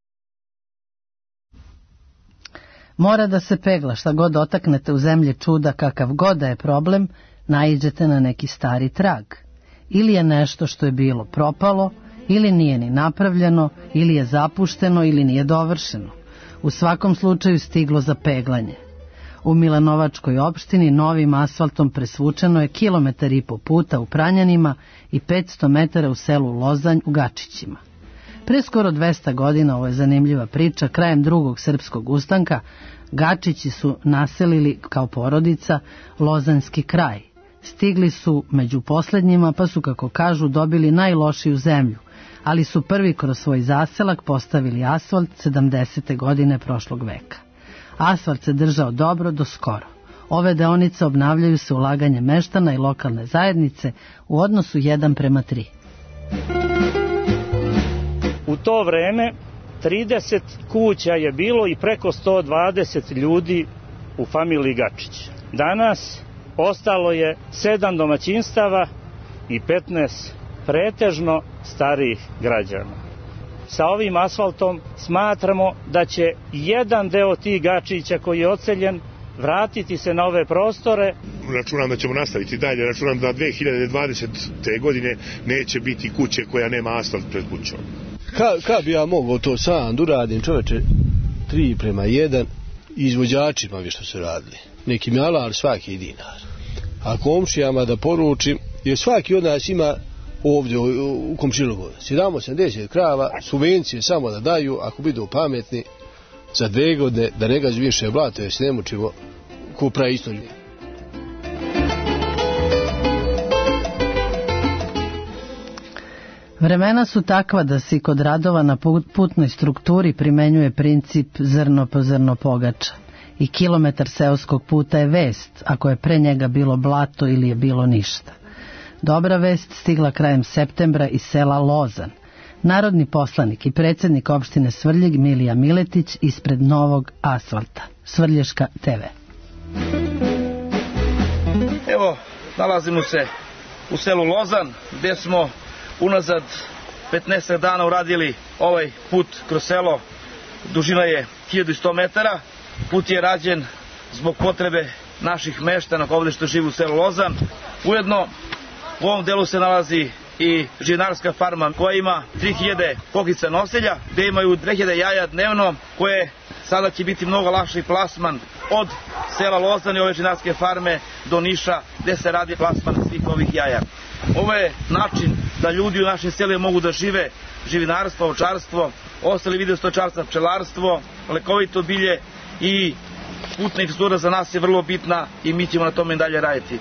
Mora da se pegla, šta god dotaknete u zemlji čuda, kakav god da je problem, naiđete na neki stari trag. Ili je nešto što je bilo propalo, ili nije ni napravljeno, ili je zapušteno, ili nije dovršeno. U svakom slučaju stiglo za peglanje. U Milanovačkoj opštini novim asfaltom presvučeno je 1,5 km puta u Pranjanima i 500 metara u selu Lozanj u Gačićima. Pre skoro 200 godina, ovo je zanimljiva priča, krajem drugog srpskog ustanka, Gačići su naselili kao porodica Lozanjski kraj. Stigli su među poslednjima, pa su, kako kažu, dobili najlošiju zemlju, ali su prvi kroz svoj zaselak postavili asfalt 70. godine prošlog veka. Asfalt se držao dobro do skoro. Ove deonice obnavljaju se ulaganjem meštana i lokalne zajednice u odnosu 1:3. U to vreme 30 kuća je bilo i preko 120 ljudi u familiji Gačić. Danas ostalo je 7 domaćinstava i 15 pretežno starijih građana. Sa ovim asfaltom smatramo da će jedan deo tih Gačića koji je odseljen vratiti se na ove prostore. Računam da ćemo nastaviti dalje, računam da 2020. godine neće biti kuće koja nema asfalt pred kućom. Kad bi ja mogao to sam da uradim, čoveče, 3:1, izvođačima bi što su radili. Neki mjala, ali svaki dinar. A komšijama da poručim, jer svaki od nas ima ovdje u komšilugu 70 krava, subvencije samo da daju, ako budu pametni, za 2 godine da ne gađu više blato, jer se ne mučimo ko praistorije. Vremena su takva da se kod radova na putnoj strukturi primenjuje princip zrno po zrno pogača. I kilometar seoskog puta je vest, ako je pre njega bilo blato ili je bilo ništa. Dobra vest stigla krajem septembra iz sela Lozan. Narodni poslanik i predsjednik opštine Svrljig Milija Miletić ispred novog asfalta. Svrlješka TV. Evo, nalazimo se u selu Lozan, gdje smo unazad 15 dana uradili ovaj put kroz selo dužina je 1100 metara. Put je rađen zbog potrebe naših meštana ovde što živi u selu Lozan. Ujedno u ovom delu se nalazi i živinarska farma koja ima 3000 kokica nosilja, gde imaju 2000 jaja dnevno, koje sada će biti mnogo lakši plasman od sela Lozan i ove živinarske farme do Niša, gde se radi plasman svih ovih jaja. Ovo je način da ljudi u našim selima mogu da žive živinarstvo, ovčarstvo, ostali vide stočarstva, pčelarstvo, lekovito bilje i putna infrastruktura za nas je vrlo bitna i mi ćemo na tome dalje raditi.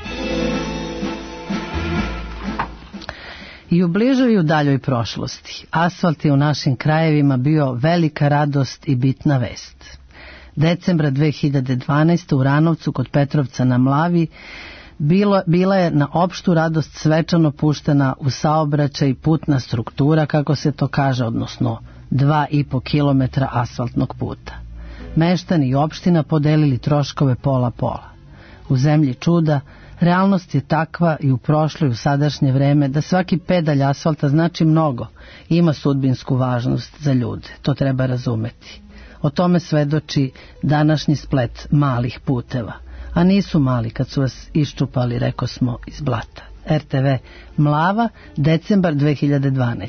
I u bližoj i u daljoj prošlosti asfalt je u našim krajevima bio velika radost i bitna vest. Decembra 2012. u Ranovcu kod Petrovca na Mlavi bila je na opštu radost svečano puštena u saobraćaj putna struktura, kako se to kaže, odnosno 2,5 kilometra asfaltnog puta. Meštani i opština podelili troškove pola-pola. U zemlji čuda, realnost je takva i u prošlo i u sadašnje vreme da svaki pedalj asfalta znači mnogo i ima sudbinsku važnost za ljude. To treba razumeti. O tome svedoči današnji splet malih puteva. A nisu mali kad su vas iščupali, reko smo, iz blata. RTV Mlava, decembar 2012.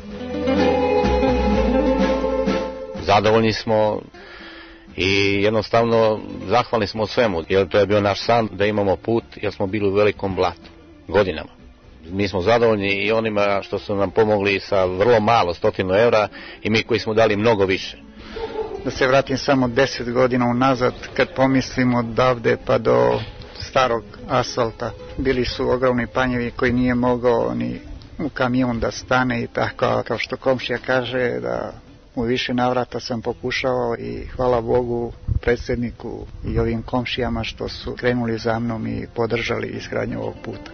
Zadovoljni smo i jednostavno zahvalni smo u svemu, jer to je bio naš san da imamo put, jer smo bili u velikom blatu godinama. Mi smo zadovoljni i onima što su nam pomogli sa vrlo malo, 100 evra, i mi koji smo dali mnogo više. Da se vratim samo 10 godina unazad, kad pomislimo odavde pa do starog asfalta, bili su ogromni panjevi koji nije mogao ni u kamion da stane i tako, kao što komšija kaže, da u više navrata sam pokušao i hvala Bogu predsjedniku i ovim komšijama što su krenuli za mnom i podržali izgradnju ovog puta.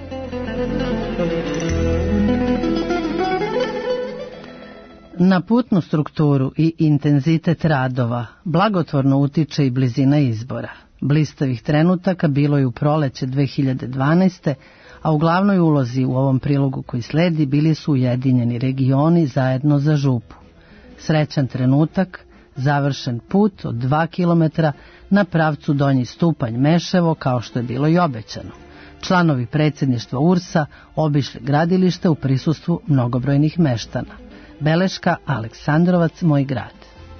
Na putnu strukturu i intenzitet radova blagotvorno utiče i blizina izbora. Blistavih trenutaka bilo je u proleće 2012. a u glavnoj ulozi u ovom prilogu koji sledi bili su Ujedinjeni regioni zajedno za župu. Srećan trenutak, završen put od 2 kilometra na pravcu Donji Stupanj Meševo, kao što je bilo i obećano. Članovi predsjedništva URS-a obišli gradilište u prisustvu mnogobrojnih meštana. Beleška Aleksandrovac, Moj grad.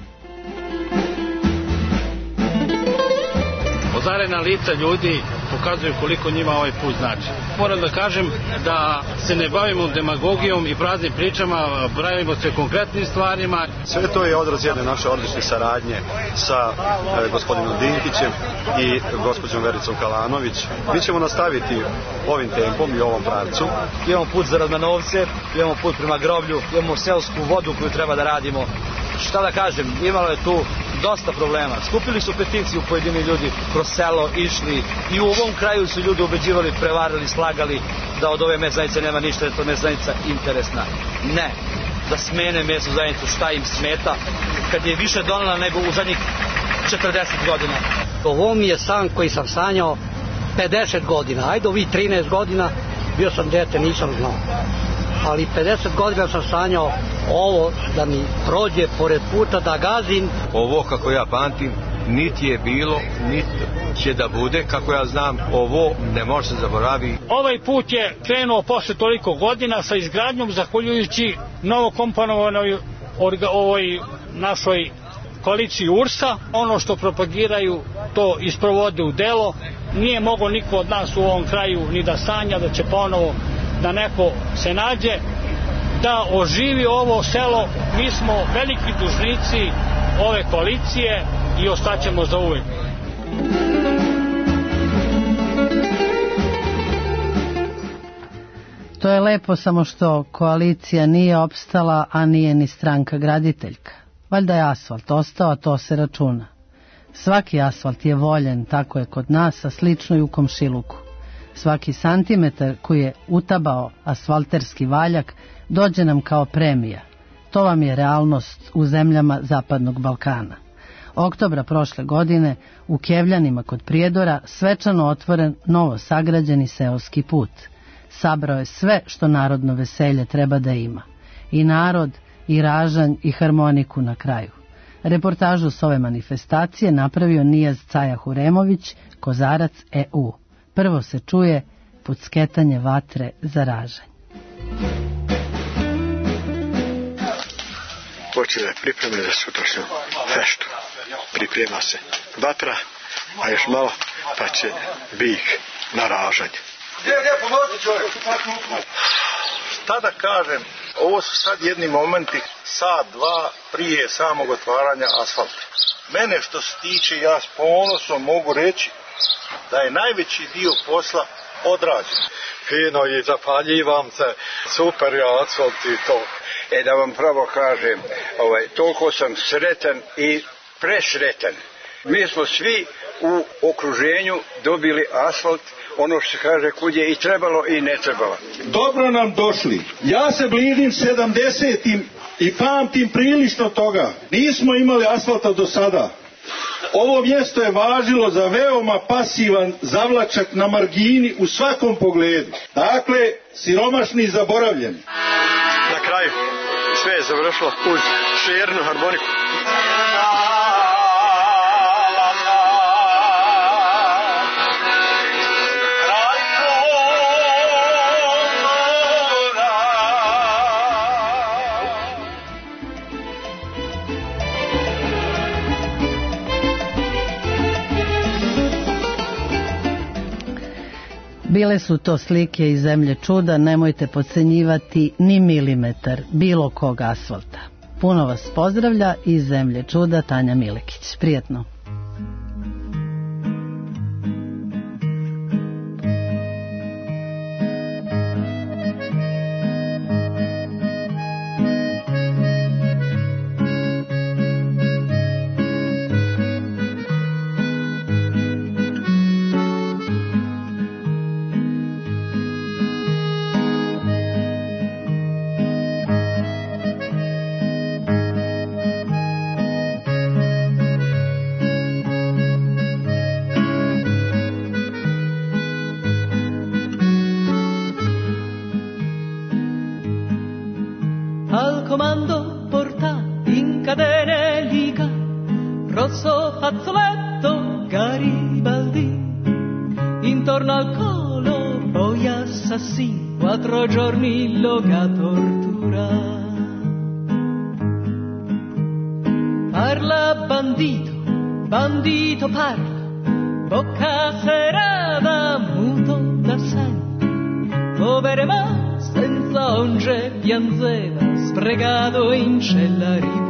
Ozarena lica ljudi pokazuju koliko njima ovaj put znači. Moram da kažem da se ne bavimo demagogijom i praznim pričama, bavimo se konkretnim stvarima. Sve to je odraz jedne naše odlične saradnje sa gospodinom Dinkićem i gospođom Vericom Kalanović. Mi ćemo nastaviti ovim tempom i ovom pravcu. Imamo put za Radmanovce, imamo put prema groblju, imamo seosku vodu koju treba da radimo. Šta da kažem, imalo je tu dosta problema. Skupili su peticiju pojedini ljudi kroz selo, išli i u ovom kraju su ljudi ubeđivali, prevarili, slagali da od ove mesne zajednice nema ništa, da je to mesna zajednica interesna. Ne, da smene mesnu zajednicu, šta im smeta, kad je više donela nego u zadnjih 40 godina. Ovo mi je san koji sam sanjao 50 godina, ajde ovi 13 godina, bio sam dete, nisam znao. Ali 50 godina sam sanjao ovo da mi prođe pored puta, da gazim. Ovo, kako ja pamtim, niti je bilo, niti će da bude, kako ja znam, ovo ne može se zaboraviti. Ovaj put je krenuo posle toliko godina sa izgradnjom, zahvaljujući novokomponovanoj ovoj našoj koaliciji URS-a. Ono što propagiraju, to isprovode u delo. Nije mogao niko od nas u ovom kraju ni da sanja da će ponovo da neko se nađe, da oživi ovo selo. Mi smo veliki dužnici ove koalicije i ostaćemo za uvek. To je lepo, samo što koalicija nije opstala, a nije ni stranka graditeljka. Valjda je asfalt ostao, a to se računa. Svaki asfalt je voljen, tako je kod nas, a slično i u komšiluku. Svaki santimetar koji je utabao asfalterski valjak dođe nam kao premija. To vam je realnost u zemljama Zapadnog Balkana. Oktobra prošle godine u Kevljanima kod Prijedora svečano otvoren novo sagrađeni seoski put. Sabrao je sve što narodno veselje treba da ima. I narod, i ražanj, i harmoniku na kraju. Reportažu s ove manifestacije napravio Nijaz Caja Huremović, Kozarac EU. Prvo se čuje pucketanje vatre za ražanj. Počele pripreme za sutrašnju feštu. Priprema se vatra, a još malo pa će bik na ražanje. Šta da kažem, ovo su sad jedni momenti, sat, dva prije samog otvaranja asfalta. Mene što se tiče, ja s ponosom mogu reći da je najveći dio posla odrađen. Fino i zapaljivam se, super je asfalt i to. Da vam pravo kažem, toliko sam sretan i presretan. Mi smo svi u okruženju dobili asfalt, ono što se kaže kud je i trebalo i ne trebalo. Dobro nam došli. Ja se bližim 70-im i pamtim prilično toga. Nismo imali asfalta do sada. Ovo mjesto je važilo za veoma pasivan zavlačak na margini u svakom pogledu. Dakle, siromašni i zaboravljeni. Na kraju sve je završilo uz šernu harmoniku. Bile su to slike iz zemlje čuda, nemojte podcenjivati ni milimetar bilo kog asfalta. Puno vas pozdravlja iz zemlje čuda Tanja Milekić. Prijetno. Al comando porta in cadene liga, rosso fazzoletto Garibaldi, intorno al collo poi assassini, 4 giorni loga tortura. Parla bandito, bandito parla, bocca serrata, muto da sempre, povere ma senza onge piangeva, spregato in cella ributa.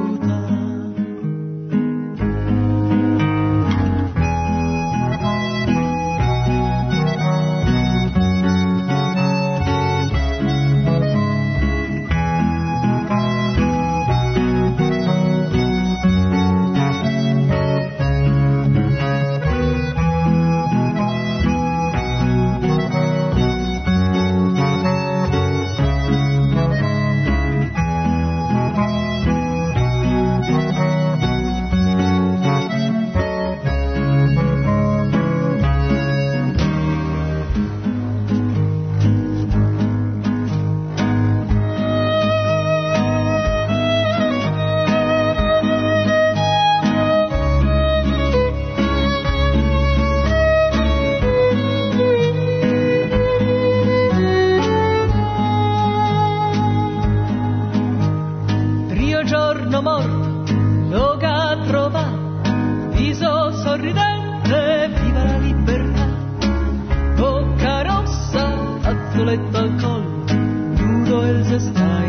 Al collo, nudo el cestar.